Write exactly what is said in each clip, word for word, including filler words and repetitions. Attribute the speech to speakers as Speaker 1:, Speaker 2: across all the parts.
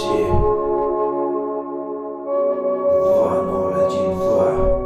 Speaker 1: Подожди. Два ноль один два.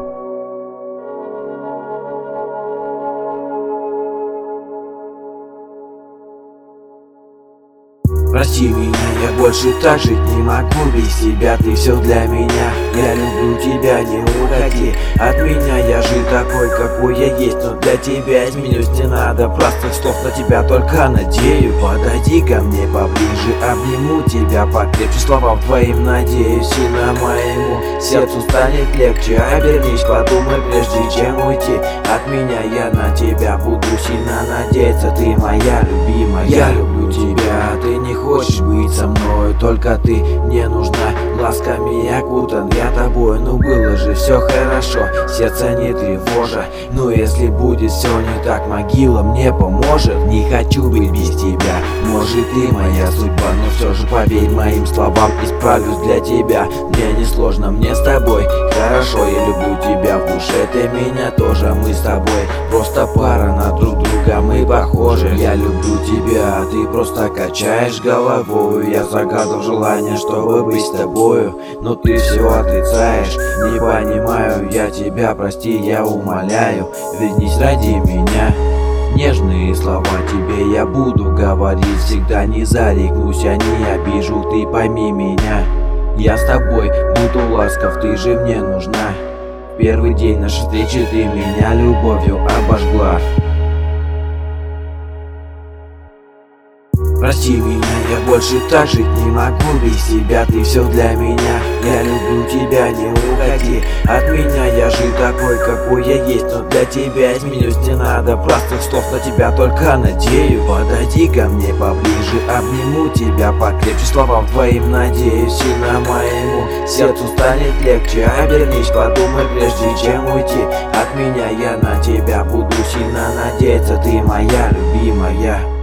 Speaker 1: Прости меня, я больше так жить не могу без тебя, ты все для меня. Я люблю тебя, не уходи от меня, я же такой, какой я есть. Но для тебя изменюсь, не надо простых слов, на тебя только надеюсь. Подойди ко мне поближе, обниму тебя покрепче, словам твоим надеюсь. И на моему сердцу станет легче. Обернись, подумай, прежде чем уйти от меня. Я на тебя буду сильно надеяться, ты моя любимая. Я люблю тебя, ты не хочешь быть со мной, только ты мне нужна. Ласками окутан я тобой, ну было же все хорошо, сердце не тревожа. Но если будет все не так, могила мне поможет. Не хочу быть без тебя, может ты моя судьба, но все же поверь моим словам, исправлюсь для тебя. Мне не сложно, мне с тобой хорошо, я люблю тебя в душе, ты меня тоже, мы с тобой просто пара, на друг друга мы похожи. Я люблю тебя, а ты просто качаешь головой. Я загадал желание, чтобы быть с тобою, но ты все отрицаешь. Не понимаю я тебя, прости, я умоляю, вернись ради меня. Нежные слова тебе я буду говорить всегда, не зарекнусь, я не обижу, ты пойми меня. Я с тобой буду ласков, ты же мне нужна. Первый день нашей встречи ты меня любовью обожгла. Прости меня, я больше так жить не могу без тебя, ты все для меня. Я люблю тебя, не уходи от меня, я же такой, какой я есть. Но для тебя изменюсь, не надо простых слов, на тебя только надеюсь. Подойди ко мне поближе, обниму тебя покрепче, словам твоим надеюсь. И на моему сердцу станет легче. Обернись, подумай, прежде чем уйти от меня. Я на тебя буду сильно надеяться, ты моя любимая.